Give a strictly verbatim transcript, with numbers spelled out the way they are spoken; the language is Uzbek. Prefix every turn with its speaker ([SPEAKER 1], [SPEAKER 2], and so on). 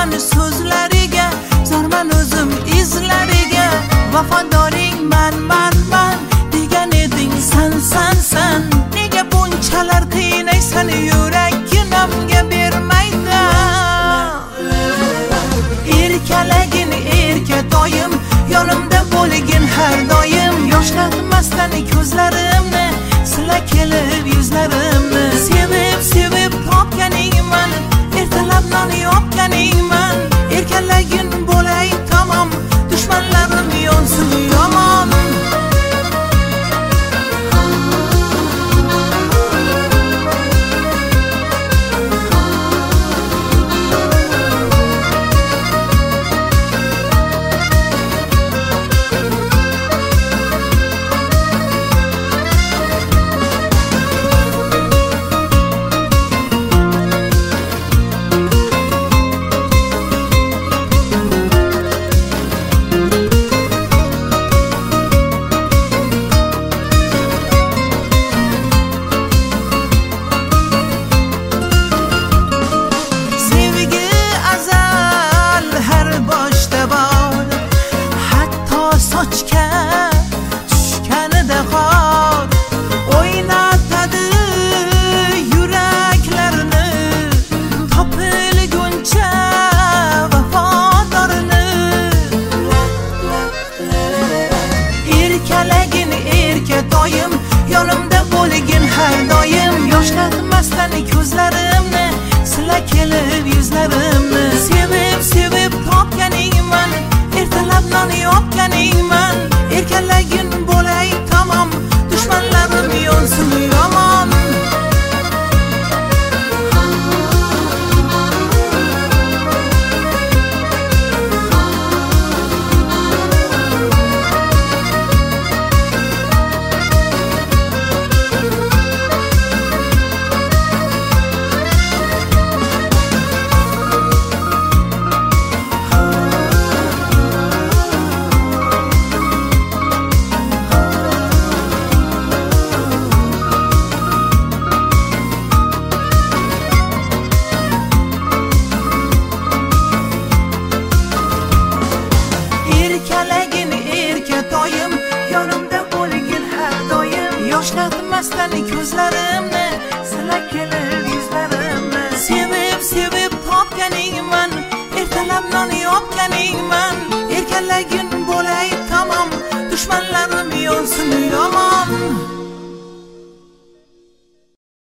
[SPEAKER 1] Zorman so'zlariga, zorman o'zim izlariga. Vafodoring man, man, man degan eding san, san, san. Nega bunchalar qiynaysan, yurak ginamga bermaydi. Erkalagin erkatoyim, yonimda bo'lgin har doim. Yoshlatmasdan ko'zlarimni, sila kelib yuzlarimni. Sevib, sevib topganingman, ertalab non yopganingman. Erkalagin bo'lay tamom, dushmanlarim yonsin yomon. Tushganida qor o'ynatadi yuraklarni, topilguncha vafodorini. Erkalagin erkatoyim, yonimda bo'lgin har doim. Yoshlatmasdan ko'zlarimni, sila kelib yuzlarimni. Sevib, sevib topganingman, ertalab non yopganingman. Erkalagin bo'lay tamom, dushmanlarim yonsin yomon. Erkalagin erkatoyim, yonimda bo'lgin har doim. Yoshlatmasdan ko'zlarimni, sila kelib yuzlarimni. Sevib, sevib topganingman, ertalab non